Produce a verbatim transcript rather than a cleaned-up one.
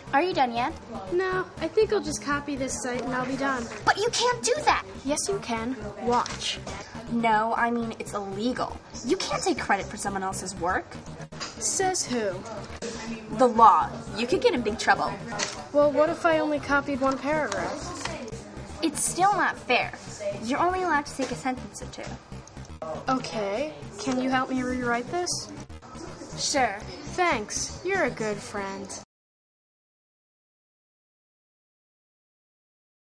Are you done yet? No, I think I'll just copy this site and I'll be done. But you can't do that. Yes, you can. Watch. No, I mean, it's illegal. You can't take credit for someone else's work. Says who? The law. You could get in big trouble. Well, what if I only copied one paragraph? It's still not fair. You're only allowed to take a sentence or two. Okay. Can you help me rewrite this? Sure. Thanks. You're a good friend.